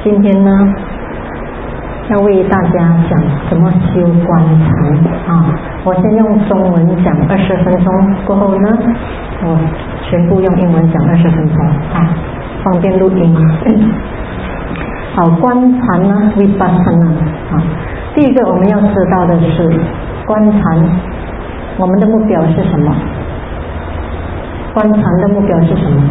今天呢，要为大家讲怎么修观禅啊。我先用中文讲20分钟，过后呢，我全部用英文讲20分钟啊，方便录音。好，观禅呢 ，Vipassana 啊。第一个我们要知道的是，观禅，我们的目标是什么？观禅的目标是什么？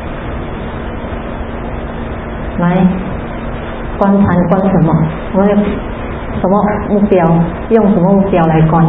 来，观禅观什么？我们什么目标？用什么目标来观？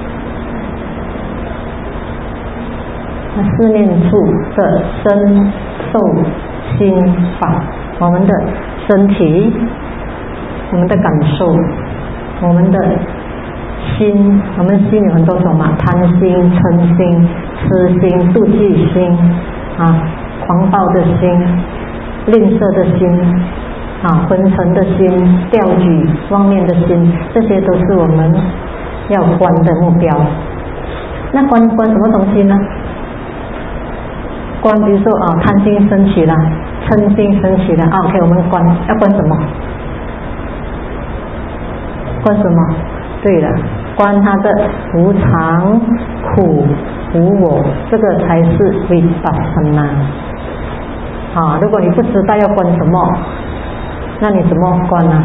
四念处的身受心法，我们的身体，我们的感受，我们的心，我们心有很多种嘛，贪心、嗔心、痴心、妒忌心啊，狂暴的心，吝啬的心啊，昏沉的心，掉举妄念的心，这些都是我们要观的目标。那观什么东西呢？观比如说啊，贪心升起了，嗔心升起了啊 ，OK， 我们要观什么？观什么？对了，观它的无常、苦、无我，这个才是 Vipassana。啊，如果你不知道要观什么，那你怎么观呢？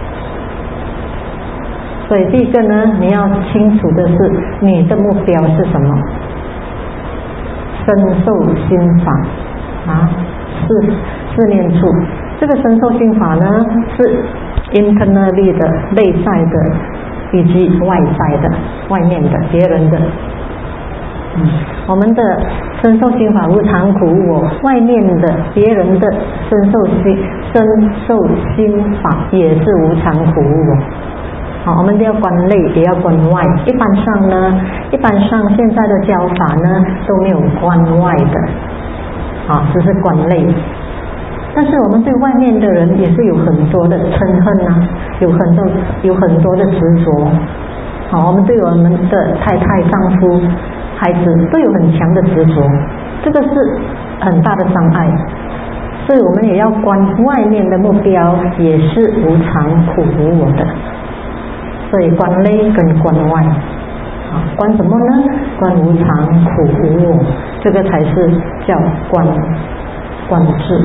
所以第一个呢，你要清楚的是你的目标是什么。身受心法啊，四念处。这个身受心法呢，是 internally 的、内在的，以及外在的、外面的、别人的。我们的身受心法无常苦无我，外面的别人的身受心法也是无常苦无我。好，我们都要观内，也要观外。一般上现在的教法呢都没有观外的，啊，只是观内。但是我们对外面的人也是有很多的嗔恨啊，有很多的执着。好，我们对我们的太太、丈夫、孩子都有很强的执着，这个是很大的障碍。所以我们也要观外面的目标也是无常苦无我的。所以观内跟观外，啊，观什么呢？观无常、苦、无我，这个才是叫观智。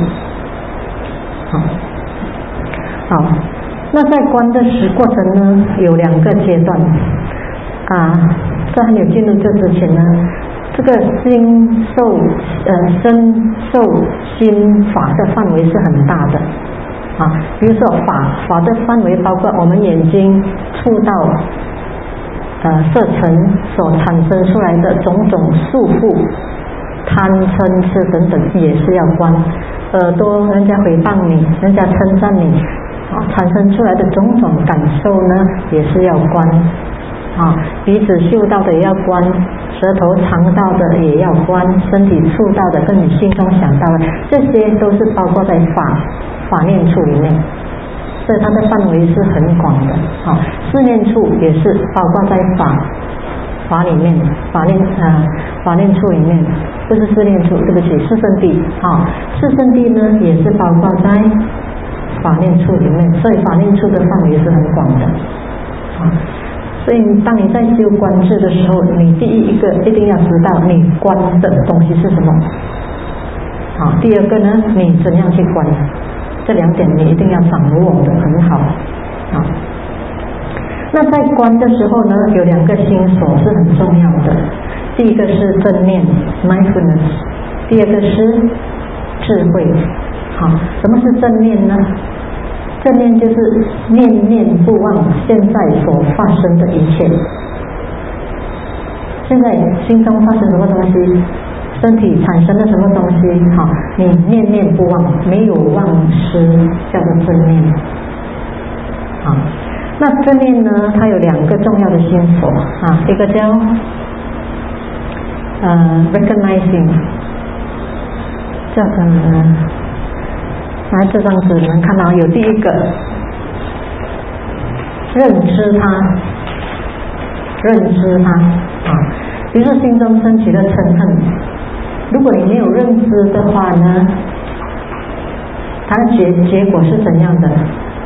好，那在观的过程呢，有2个阶段啊。在还没有进入这之前呢，这个身受心法的范围是很大的。啊，比如说法的范围包括我们眼睛触到色尘所产生出来的种种束缚、贪嗔痴等等，也是要观。耳朵人家诽谤你，人家称赞你，啊，产生出来的种种感受呢，也是要观。啊，鼻子嗅到的也要观，舌头尝到的也要观，身体触到的跟你心中想到的，这些都是包括在法念处里面，所以它的范围是很广的。啊，四念处也是包括在法里面，法念处里面，不是四念处，对不起，四圣谛。啊，四圣谛呢也是包括在法念处里面，所以法念处的范围是很广的。啊，所以当你在修观智的时候，你第一个一定要知道你观的东西是什么。好，第二个呢，你怎样去观，这2点你一定要掌握的很好。好，那在观的时候呢，有2个心所是很重要的。第一个是正念 mindfulness， 第二个是智慧。好，什么是正念呢？正念就是念念不忘现在所发生的一切。现在心中发生什么东西，身体产生了什么东西，好，你念念不忘，没有忘失，叫做正念。好，那正念呢，它有2个重要的心所啊，一个叫recognizing， 叫这张纸能看到有第一个认知它啊，比如说心中升起了嗔恨，如果你没有认知的话呢， 它的结果是怎样的？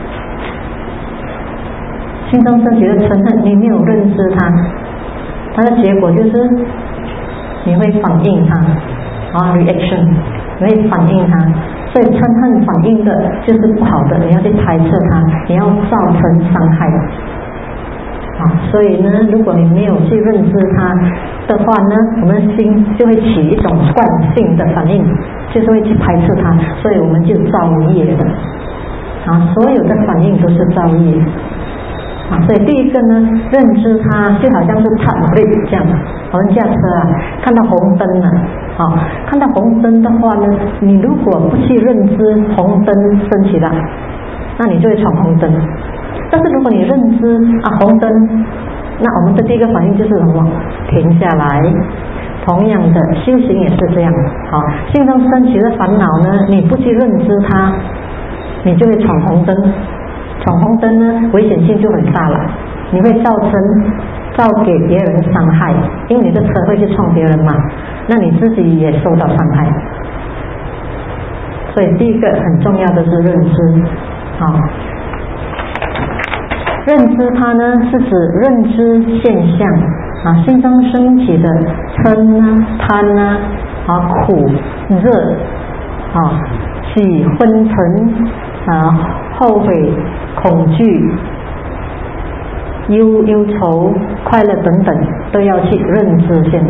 心中升起的嗔恨，你没有认知它的结果就是你会反应它reaction， 你会反应它。所以嗔恨反应的就是不好的，你要去排斥它，你要造成伤害。所以呢，如果你没有去认知它的话呢，我们的心就会起一种惯性的反应，就是会去排斥它，所以我们就造业了。所有的反应都是造业。所以第一个呢，认知它就好像是踏雷这样。我们驾车看到红灯了，看到红灯的话呢，你如果不去认知红灯升起了，那你就会闯红灯。但是如果你认知红灯，那我们的第一个反应就是什么？停下来。同样的，修行也是这样。心中升起的烦恼呢，你不去认知它，你就会闯红灯。闯红灯呢，危险性就很大了，你会造给别人伤害，因为你的车会去撞别人嘛，那你自己也受到伤害。所以第一个很重要的是认知。认知它呢，是指认知现象心中升起的嗔贪苦热喜昏沉后悔恐惧忧愁快乐等等，都要去认知先。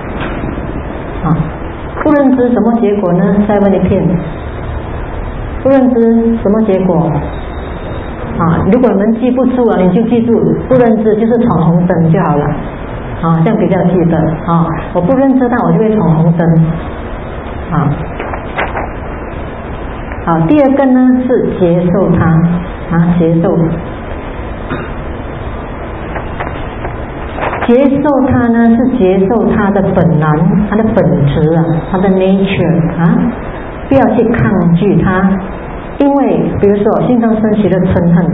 不认知什么结果呢？再问一遍，不认知什么结果？如果你们记不住你就记住，不认知就是闯红灯就好了。这样比较记得。我不认知它，我就会闯红灯。第二个呢是接受它，接受它呢是接受它的本然，它的本质它的 nature 不要去抗拒它。因为比如说心中升起的嗔恨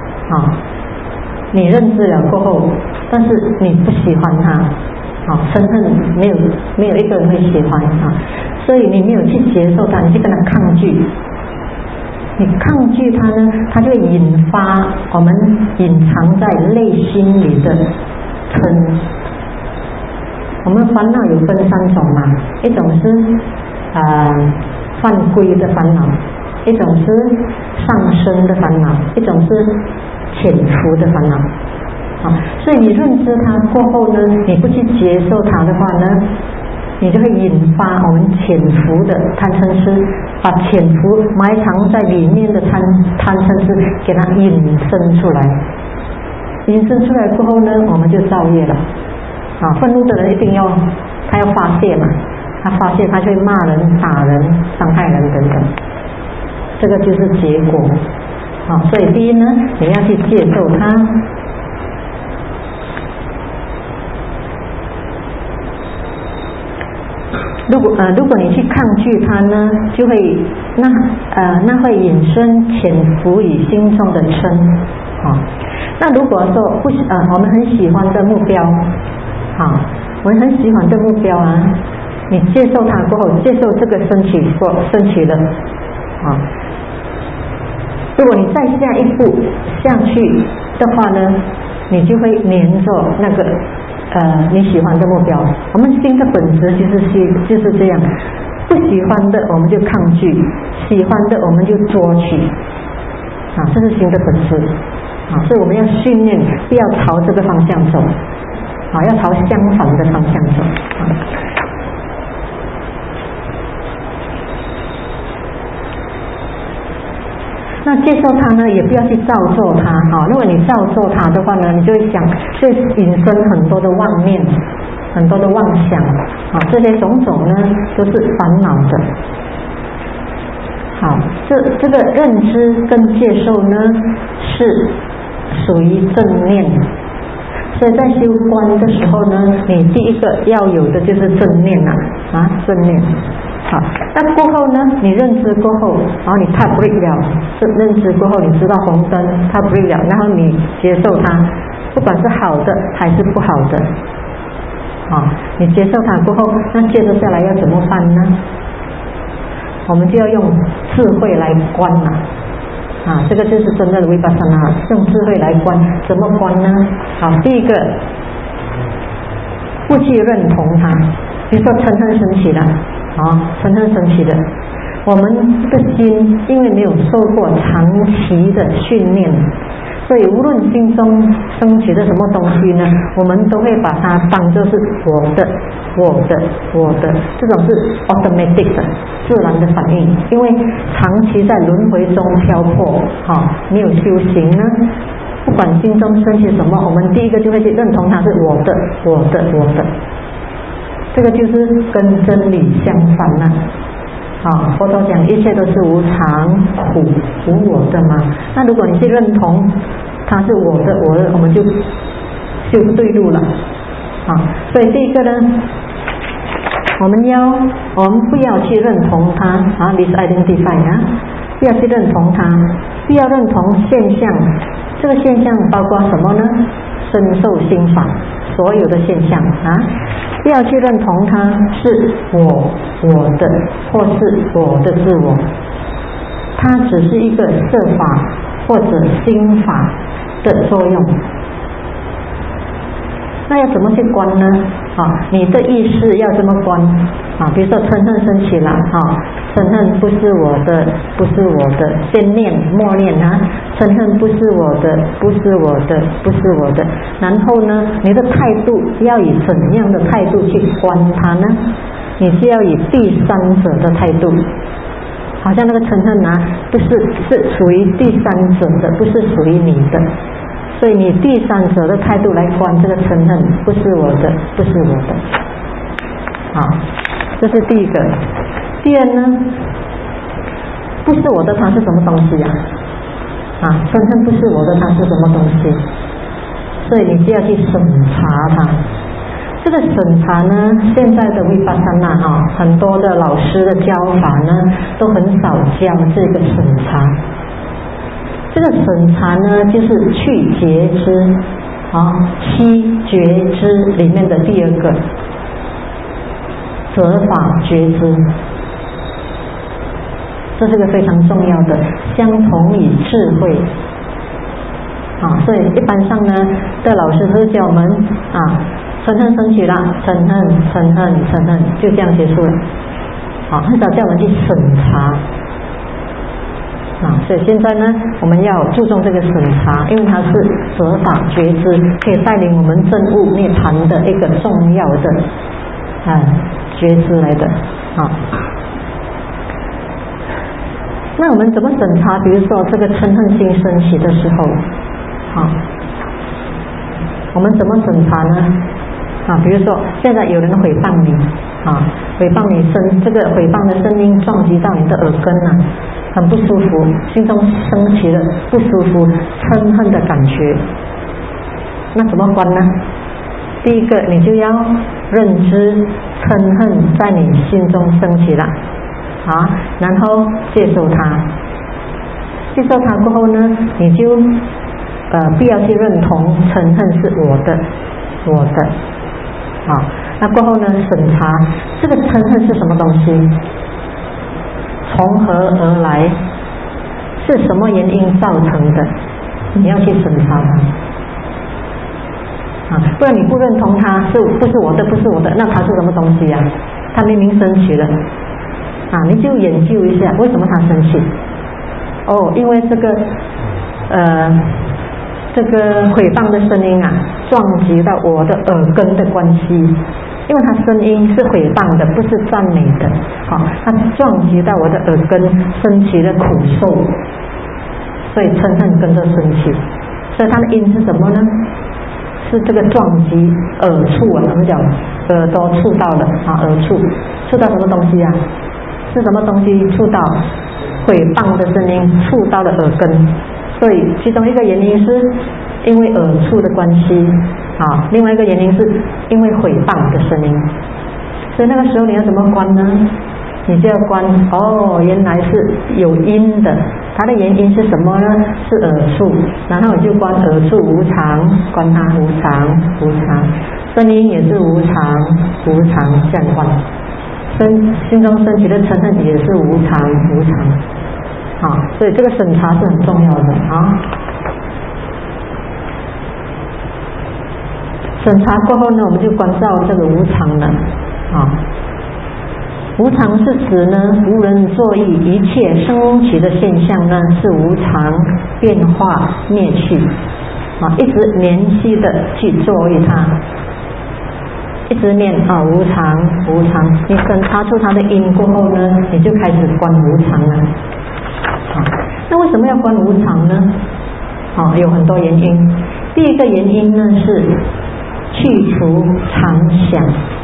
你认知了过后，但是你不喜欢它嗔恨没有一个人会喜欢所以你没有去接受它，你去跟它抗拒。你抗拒它呢，它就会引发我们隐藏在内心里的嗔。我们烦恼有分3种嘛，一种是犯规的烦恼，一种是上升的烦恼，一种是潜伏的烦恼。所以你认知它过后呢，你不去接受它的话呢，你就会引发我们潜伏的贪嗔痴，把潜伏埋藏在里面的贪嗔痴给它引申出来。引申出来过后呢，我们就造业了。愤怒的人一定他要发泄嘛，他发泄他就会骂人、打人、伤害人等等，这个就是结果。所以第一呢，你要去接受它。如果你去抗拒它呢，就会那会引申潜伏于心中的嗔。那如果说我们很喜欢的目标，我们很喜欢的目标你接受它过后，接受这个升起了如果你再下一步下去的话呢，你就会黏着那个你喜欢的目标。我们心的本质就是这样，不喜欢的我们就抗拒，喜欢的我们就捉取这是心的本质所以我们要训练，不要朝这个方向走要朝相反的方向走那接受它呢，也不要去造作它如果你造作它的话呢，你就会就引申很多的妄念，很多的妄想这些种种呢都是烦恼的。这个认知跟接受呢是属于正念，所以在修观的时候呢，你第一个要有的就是正念正念。那过后呢，你认知过后，然后你踏 break 了，认知过后你知道红灯踏 break 了，然后你接受它，不管是好的还是不好的你接受它过后，那接着下来要怎么办呢？我们就要用智慧来观这个就是真正的维巴萨那，用智慧来观。怎么观呢？第一个，不去认同它，比如说嗔恨升起了，嗔恨升起的，我们的心因为没有受过长期的训练，所以无论心中升起的什么东西呢，我们都会把它当作是我的，这种是 automatic 的自然的反应。因为长期在轮回中漂泊，没有修行呢，不管心中升起什么，我们第一个就会去认同它是我的。这个就是跟真理相反了。佛陀讲一切都是无常、苦、无我的嘛。那如果你去认同它是我的，我们就不对路了。所以第一个呢，我们不要去认同它，disidentify不要去认同它，不要认同现象。这个现象包括什么呢？身受心法，所有的现象不要去认同它是我的，或是我的自我，它只是一个色法或者心法的作用。那要怎么去观呢？你的意识要这么观比如说嗔恨升起了嗔恨不是我的，先念默念嗔恨不是我的，不是我的。然后呢，你的态度要以怎样的态度去观它呢？你是要以第三者的态度，好像那个嗔恨是属于第三者的，不是属于你的。所以你第三者的态度来观这个嗔恨，不是我的，这是第一个。第二呢，不是我的它是什么东西嗔恨不是我的它是什么东西，所以你就要去审查它。这个审查呢，现在的维巴萨那很多的老师的教法呢，都很少教这个审查。这个审查呢，就是去觉知七觉知里面的第二个择法觉知，这是个非常重要的，相同于智慧所以一般上呢的老师都是教我们嗔恨升起了，嗔恨就这样结束了很少叫我们去审查所以现在呢，我们要注重这个审查，因为它是择法觉知，可以带领我们证悟涅槃的一个重要的觉知来的那我们怎么审查？比如说这个嗔恨心升起的时候我们怎么审查呢？比如说现在有人毁谤你毁谤你这个毁谤的声音撞击到你的耳根很不舒服，心中升起了不舒服嗔恨的感觉，那怎么观呢？第一个，你就要认知嗔恨在你心中升起了然后接受它过后呢，你就不要去认同嗔恨是我的那过后呢，审查这个嗔恨是什么东西，从何而来，是什么原因造成的，你要去审查它不然你不认同它不是我的，那它是什么东西它明明升起了你就研究一下为什么它升起因为这个毁谤的声音撞击到我的耳根的关系，因为它声音是毁谤的，不是赞美的它撞击到我的耳根，升起了苦受，所以嗔恨跟着升起。所以它的因是什么呢？是这个撞击耳触我们讲耳朵触到了耳触到什么东西是什么东西触到？毁谤的声音触到了耳根，所以其中一个原因是因为耳触的关系另外一个原因是因为毁谤的声音。所以那个时候你要怎么观呢？你就要观原来是有因的，它的原因是什么呢？是耳触，然后我就观耳触无常，观它无常，声音也是无常，这样观。心中升起的嗔恨也是无常， 所以这个审查是很重要的啊。审查过后呢，我们就关照这个无常了啊。无常是指呢，无人作意，一切升起的现象呢是无常变化灭去啊，一直连续的去作意它，一直念无常无常。你审查出它的因过后呢，你就开始观无常了啊。那为什么要观无常呢？有很多原因。第一个原因呢是去除常想。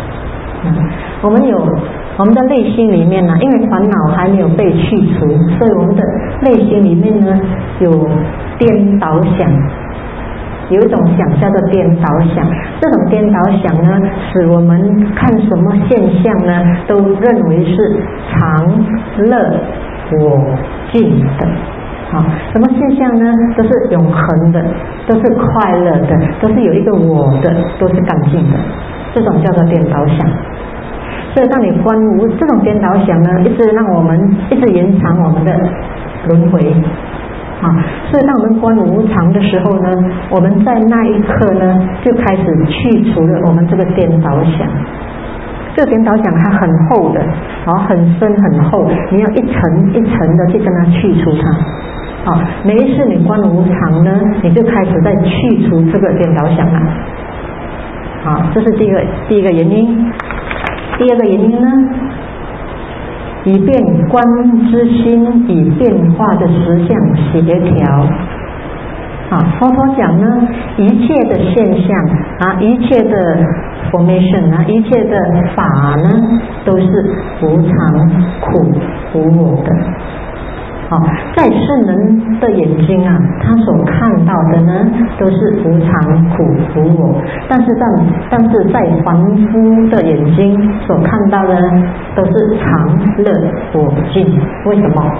我们的内心里面呢，因为烦恼还没有被去除，所以我们的内心里面呢有颠倒想，有一种想叫做颠倒想。这种颠倒想呢，使我们看什么现象呢，都认为是常乐我净的。什么现象呢？都是永恒的，都是快乐的，都是有一个我的，都是干净的。这种叫做颠倒想。所以当你观无这种颠倒想呢，一直让我们一直延长我们的轮回所以当我们观无常的时候呢，我们在那一刻呢就开始去除了我们这个颠倒想。这个颠倒想它很厚的很深很厚，你要一层一层的去跟它去除它每一次你观无常呢，你就开始在去除这个颠倒想了这是第一个原因。第二个原因呢，以便观之心以变化的实相协调佛陀讲呢，一切的现象一切的 formation 一切的法呢，都是无常苦无我的在圣人的眼睛他所看到的呢都是无常苦无我，但是在凡夫的眼睛所看到的都是常乐我净。为什么？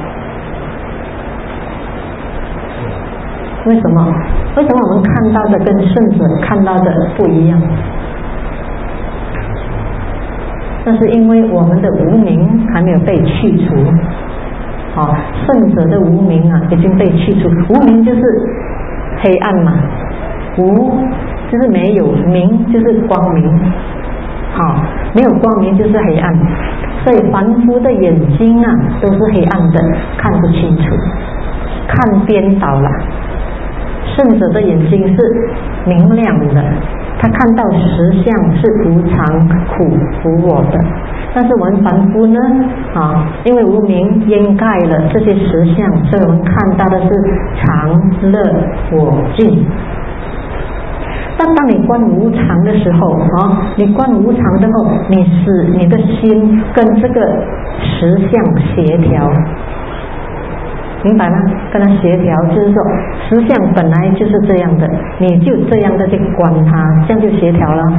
为什么我们看到的跟圣者看到的不一样？那是因为我们的无明还没有被去除圣者的无明已经被去除。无明就是黑暗嘛，无就是没有，明就是光明没有光明就是黑暗。所以凡夫的眼睛都是黑暗的，看不清楚，看颠倒了。圣者的眼睛是明亮的，他看到实相是无常苦无我的。但是我们凡夫呢因为无明掩盖了这些实相，所以我们看到的是常乐我净。但当你观无常的时候你观无常之后，你使你的心跟这个实相协调，明白吗？跟它协调，就是说实相本来就是这样的，你就这样的去观它，这样就协调了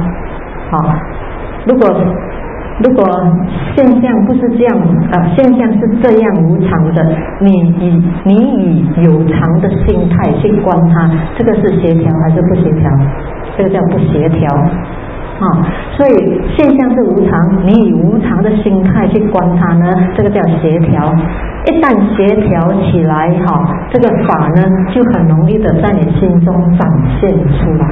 如果现象不是这样现象是这样无常的，你以有常的心态去观它，这个是协调还是不协调？这个叫不协调所以现象是无常，你以无常的心态去观它呢，这个叫协调。一旦协调起来这个法呢就很容易的在你心中展现出来。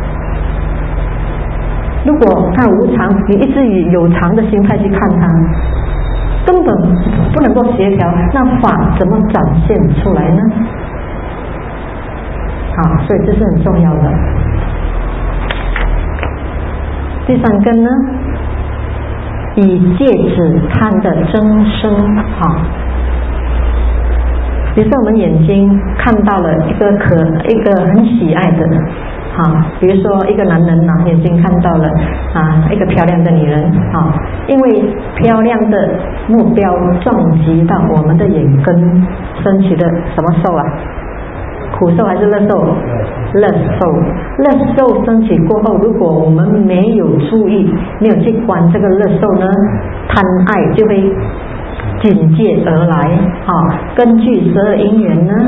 如果看无常，你一直以有常的心态去看它，根本不能够协调，那法怎么展现出来呢？所以这是很重要的。第三个呢，以戒止贪的增生比如说我们眼睛看到了一个很喜爱的比如说一个男人眼睛看到了一个漂亮的女人因为漂亮的目标撞击到我们的眼根，升起的什么受苦受还是乐受？乐受。乐受升起过后，如果我们没有注意，没有去观这个乐受呢，贪爱就会紧接而来根据12因缘呢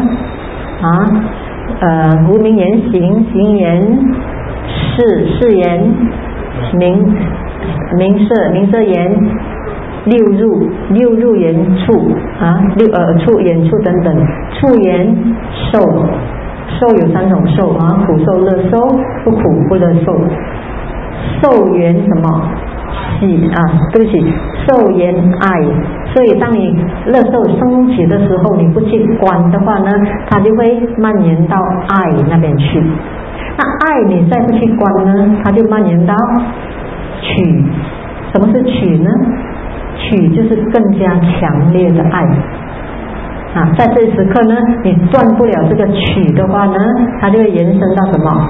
无明言行，行言事，事言名色言六入缘触啊，耳触眼触等等，触缘受，受有3种受啊，苦受乐受，不苦不乐受。受缘什么喜啊？对不起，受缘爱。所以当你乐受升起的时候，你不去观的话呢，它就会蔓延到爱那边去。那爱你再不去观呢，它就蔓延到取。什么是取呢？取就是更加强烈的爱啊！在这时刻呢，你断不了这个取的话呢，它就会延伸到什么？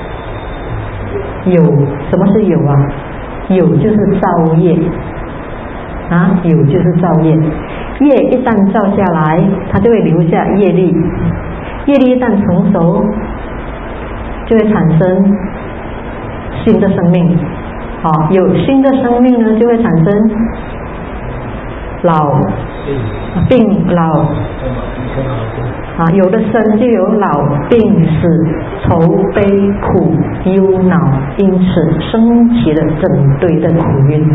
有。什么是有啊？有就是造业啊，有就是造业。业一旦造下来，它就会留下业力，业力一旦成熟，就会产生新的生命。有新的生命呢，就会产生老病老有的生就有老病死愁悲苦忧恼，因此升起了整堆的苦运。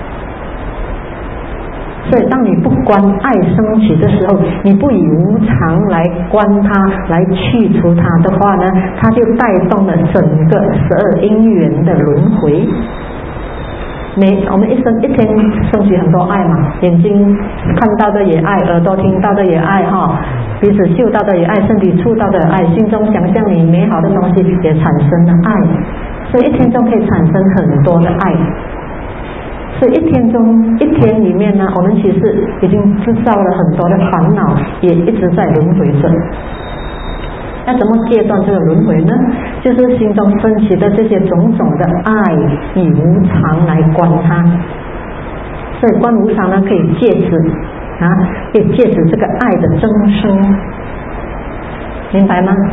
所以当你不观爱升起的时候，你不以无常来观它，来去除它的话呢，它就带动了整个12因缘的轮回。我们一天升起很多爱嘛，眼睛看到的也爱，耳朵听到的也爱哈，鼻子嗅到的也爱，身体触到的也爱，心中想象你美好的东西也产生了爱，所以一天中可以产生很多的爱。所以一天里面呢，我们其实已经制造了很多的烦恼，也一直在轮回着。要怎么戒断这个轮回呢？就是心中升起的这些种种的爱，以无常来观它。所以观无常呢，可以戒止啊，可以戒止这个爱的增生，明白吗？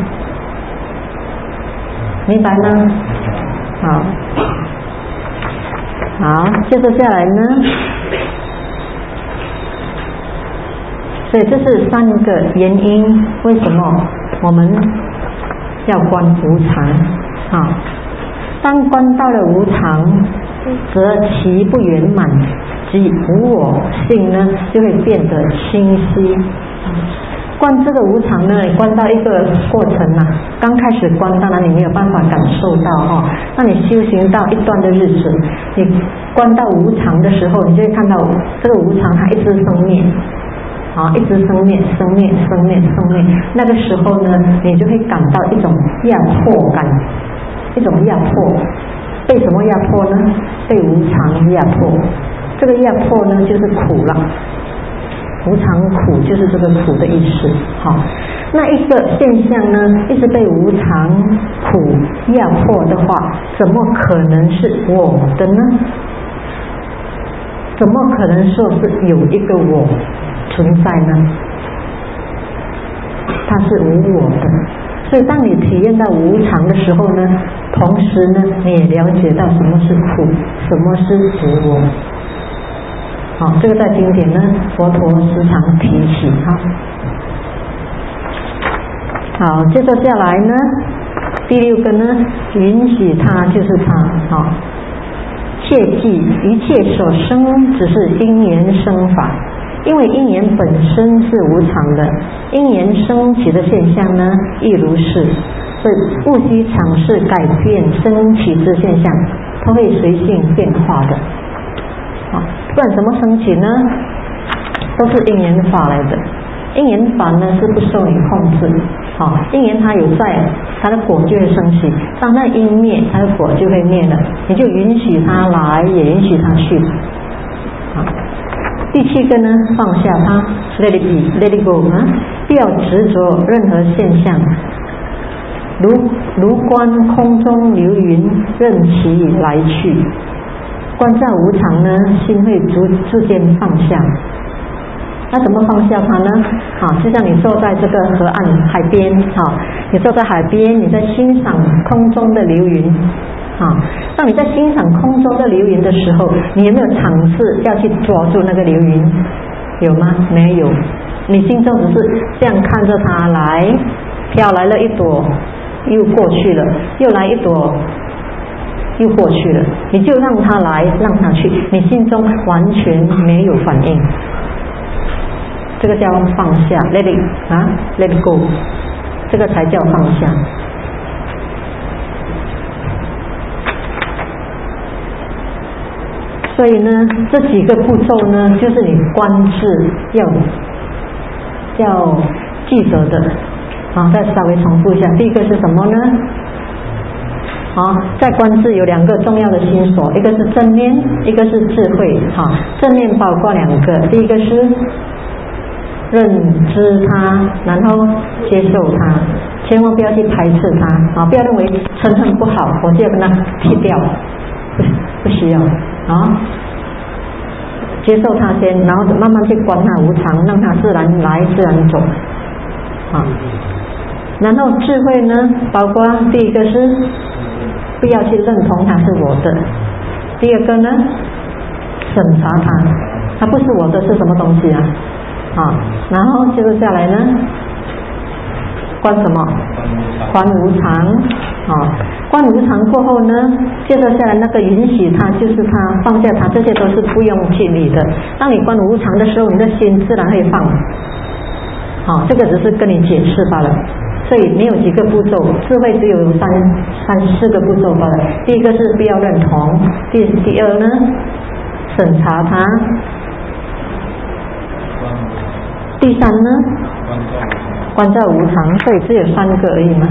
明白吗？好，接着下来呢，所以这是3个原因，为什么我们要观无常啊？当观到了无常，则其不圆满即无我性呢，就会变得清晰。观这个无常呢，观到一个过程啊，刚开始观当然你没有办法感受到那你修行到一段的日子，你观到无常的时候，你就会看到这个无常它一直生灭一直生灭，那个时候呢，你就会感到一种压迫感，一种压迫。被什么压迫呢？被无常压迫。这个压迫呢，就是苦了。无常苦就是这个苦的意思。那一个现象呢，一直被无常苦压迫的话，怎么可能是我的呢？怎么可能说是有一个我存在呢？它是无我的。所以当你体验到无常的时候呢，同时呢，你也了解到什么是苦，什么是无我。这个在经典呢，佛陀时常提起好，接着下来呢，第6个呢，允许它就是它切记一切所生只是因缘生法，因为因缘本身是无常的，因缘升起的现象呢亦如是，所以勿须尝试改变升起之现象，它会随性变化的不然怎么升起呢？都是因缘法来的。因缘法呢是不受你控制因缘它有在，它的果就会升起，当那因灭，它的果就会灭了，你就允许它来，也允许它去第7个呢，放下它 let it be let it go 不要执着任何现象，如观空中流云，任其来去。观照无常呢，心会逐渐放下。那怎么放下它呢？就像你坐在这个河岸海边你坐在海边，你在欣赏空中的流云当你在欣赏空中的流云的时候，你有没有尝试要去抓住那个流云？有吗？没有。你心中只是这样看着它来，飘来了一朵，又过去了，又来一朵， 又过去了，你就让它来，让它去，你心中完全没有反应，这个叫放下 ，let it go， 这个才叫放下。所以呢，这几个步骤呢，就是你观自要记得的。再稍微重复一下，第一个是什么呢？在观自有2个重要的心所，一个是正念，一个是智慧。正念包括2个，第一个是认知它，然后接受它，千万不要去排斥它不要认为嗔恨不好，我就要跟它剔掉，不需要接受它先，然后慢慢去观它无常，让它自然来自然走然后智慧呢，包括第一个是不要去认同它是我的，第二个呢，审查它不是我的是什么东西然后接着下来呢，观什么？观无常观无常过后呢，接着下来那个允许它，就是它，放下它，这些都是不用去理的。当你观无常的时候，你的心自然会放这个只是跟你解释罢了，所以没有几个步骤，智慧只有4个步骤罢了。第一个是不要认同，第二呢，审查它，第三呢，观照无常，所以只有3个而已嘛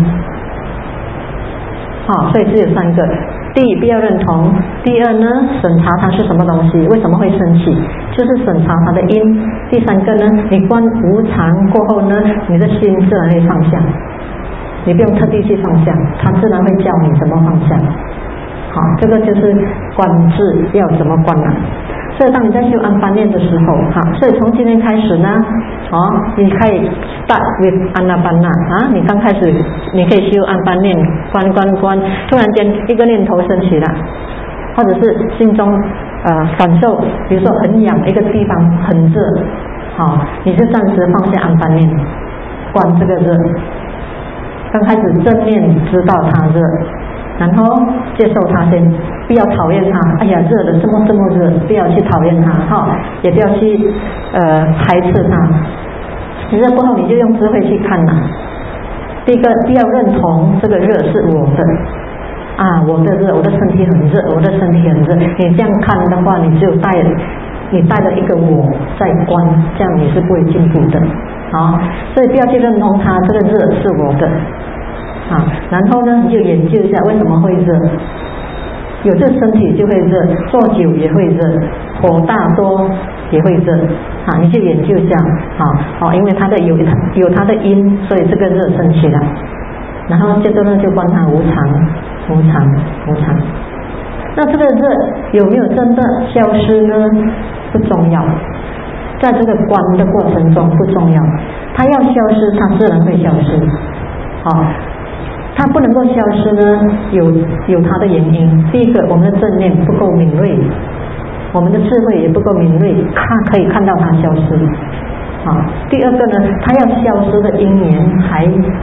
所以只有3个。第一，不要认同；第二呢，审查它是什么东西，为什么会生气，就是审查它的因；第3个呢，你观无常过后呢，你的心自然会放下，你不用特地去放下，它自然会教你怎么放下。这个就是观自要怎么观所以当你在修安般念的时候所以从今天开始呢你可以 start with 安那般那你刚开始你可以修安般念，观，突然间一个念头升起了，或者是心中感受，比如说很痒，一个地方很热你就暂时放下安般念，观这个热，刚开始正念知道它热，然后接受它先，不要讨厌它，哎呀热了，这么热，不要去讨厌它也不要去排斥它。热过后你就用智慧去看第一个不要认同这个热是我的我的热，我的身体很热，我的身体很热，你这样看的话，你带了一个我在观，这样你是不会进步的所以不要去认同它，这个热是我的然后呢，你就研究一下为什么会热，有这身体就会热，坐久也会热，火大多也会热你就研究一下因为它的有它的因，所以这个热升起来，然后接着呢就观它无常。那这个热有没有真的消失呢？不重要，在这个观的过程中不重要，它要消失它自然会消失它不能够消失呢，有它的原因。第一个，我们的正念不够敏锐，我们的智慧也不够敏锐，可以看到它消失第二个呢，它要消失的因缘还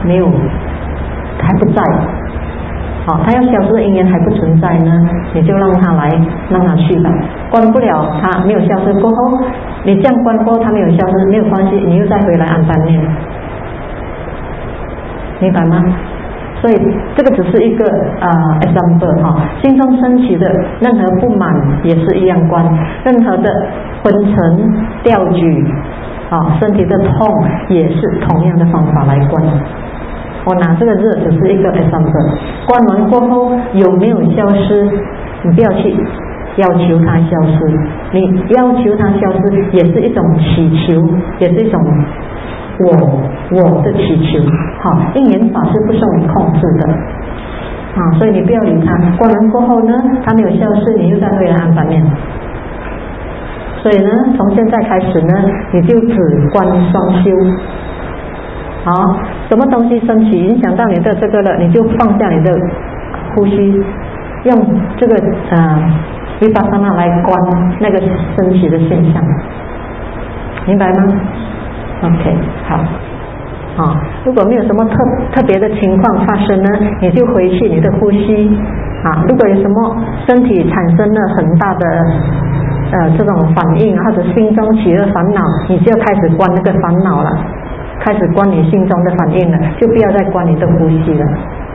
不在它要消失的因缘还不存在呢，你就让它来，让它去吧。观不了它没有消失过后，你这样观过它没有消失没有关系，你又再回来安般念，明白吗？所以这个只是一个example心中升起的任何不满也是一样观，任何的昏沉掉举身体的痛也是同样的方法来观。我拿这个热只是一个 example， 观完过后有没有消失，你不要去要求它消失，你要求它消失也是一种祈求，也是一种我的祈求因缘法是不受你控制的所以你不要理它。观完过后呢，它没有消失，你又再回来安般念。所以呢，从现在开始呢，你就只观双修什么东西升起影响到你的这个了，你就放下你的呼吸，用这个vipassana来观那个升起的现象，明白吗？OK， 好如果没有什么特别的情况发生呢，你就回去你的呼吸如果有什么身体产生了很大的这种反应，或者心中起了烦恼，你就要开始关那个烦恼了，开始关你心中的反应了，就不要再关你的呼吸了。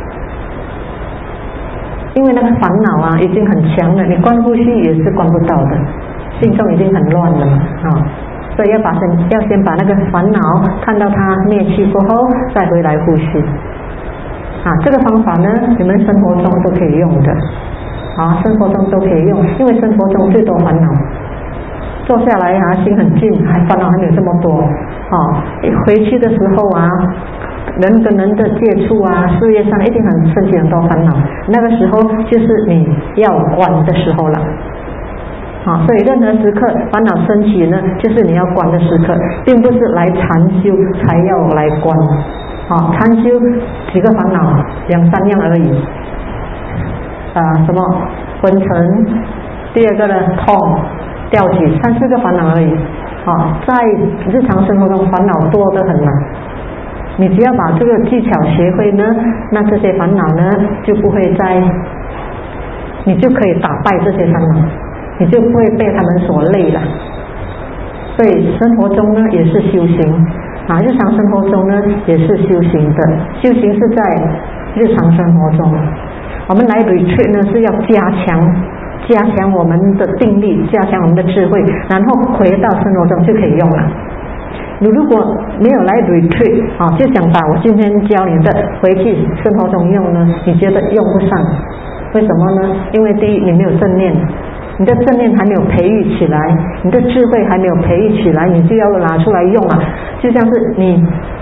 因为那个烦恼啊已经很强了，你关呼吸也是关不到的，心中已经很乱了嘛所以要先把那个烦恼看到它灭去过后，再回来呼吸这个方法呢，你们生活中都可以用的生活中都可以用，因为生活中最多烦恼，坐下来心很静，还烦恼还没有这么多回去的时候人跟人的接触事业上一定升起很多烦恼，那个时候就是你要关的时候了所以任何时刻烦恼升起呢，就是你要关的时刻，并不是来禅修才要来关禅修几个烦恼2、3样而已什么昏沉，第二个呢痛、掉举，3、4个烦恼而已在日常生活中烦恼多得很你只要把这个技巧学会呢，那这些烦恼呢就不会你就可以打败这些烦恼，你就不会被他们所累了。所以生活中呢也是修行日常生活中呢也是修行的，修行是在日常生活中，我们来 retreat 呢是要加强我们的定力，加强我们的智慧，然后回到生活中就可以用了。你如果没有来 retreat 就想把我今天教你的回去生活中用呢，你觉得用不上，为什么呢？因为第一，你没有正念，你的正念还没有培育起来，你的智慧还没有培育起来，你就要拿出来用就像是你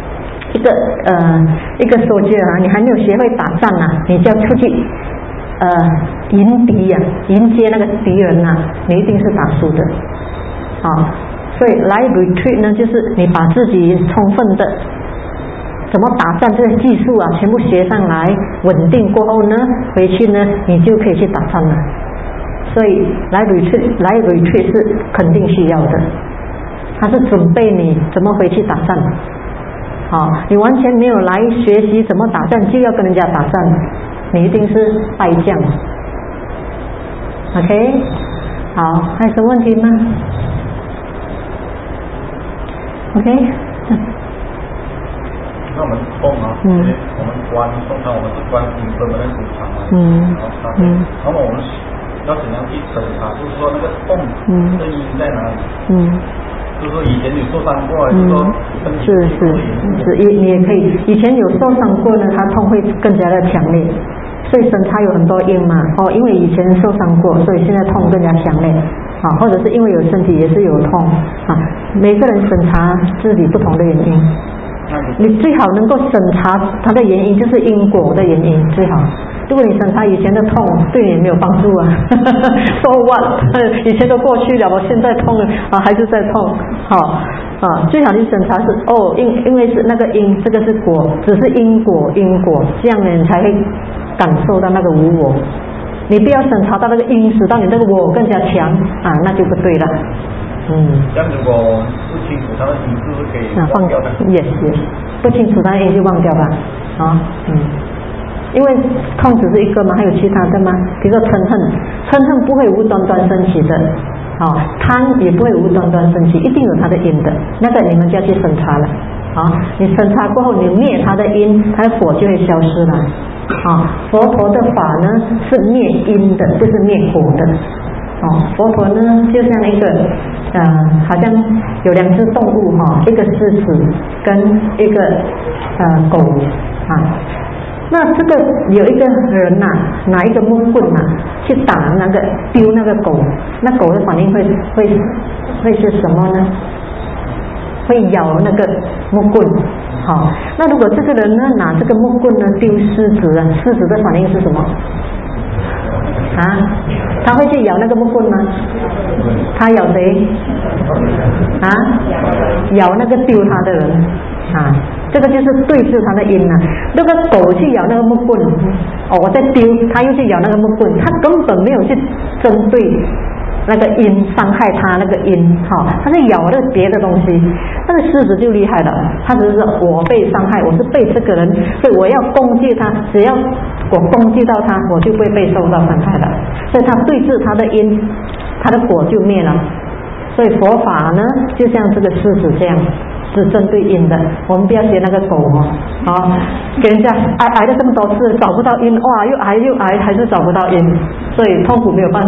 一个soldier你还没有学会打仗你就要出去迎敌迎接那个敌人你一定是打输的所以来 retreat 呢，就是你把自己充分的怎么打仗这些技术全部学上来，稳定过后呢，回去呢你就可以去打仗了。所以来 retreat 是肯定需要的，它是准备你怎么回去打仗你完全没有来学习怎么打仗就要跟人家打仗，你一定是败将。 OK， 好，还有什么问题吗？ OK， 那我们痛我们关，通常我们是关心分的那骨肠然后我们要怎样去审查，就是说那个痛的因在哪里？就是说以前有受伤过，还是说是你也可以，以前有受伤过呢，它痛会更加的强烈，所以审查有很多因嘛因为以前受伤过，所以现在痛更加强烈或者是因为有身体也是有痛每个人审查自己不同的原因，你最好能够审查它的原因，就是因果的原因最好。如果你审查以前的痛，对你也没有帮助So what？ 以前都过去了，我现在痛还是在痛最好你审查是因为是那个因，这个是果，只是因果，这样呢你才会感受到那个无我。你不要审查到那个因，使到你那个我更加强那就不对了。 这样如果不清楚它的因，是不是可以忘掉的 ？Yes， 不清楚它的因就忘掉吧。因为痛只是一个嘛，还有其他的吗？比如说嗔恨不会无端端升起的贪也不会无端端升起，一定有它的因的，那个你们就要去审查了你审查过后，你灭它的因，它的火就会消失了佛陀的法呢是灭因的，不是灭果的佛陀呢就像一个好像有2只动物一个狮子跟一个狗那这个有一个人拿一个木棍去打丢那个狗，那狗的反应会是什么呢？会咬那个木棍那如果这个人呢拿这个木棍呢丢狮子狮子的反应是什么他会去咬那个木棍吗？他咬谁咬那个丢他的人这个就是对治他的因那个狗去咬那个木棍我在丢，他又去咬那个木棍，他根本没有去针对那个因伤害他那个因，他是咬了别的东西。那个狮子就厉害了，他只是我被伤害，我是被这个人，所以我要攻击他，只要我攻击到他，我就会被受到伤害了。所以他对治他的因，他的果就灭了。所以佛法呢，就像这个狮子这样，是针对因的。我们不要学那个狗给人家挨了这么多次找不到因，哇，又挨，还是找不到因，所以痛苦没有办法。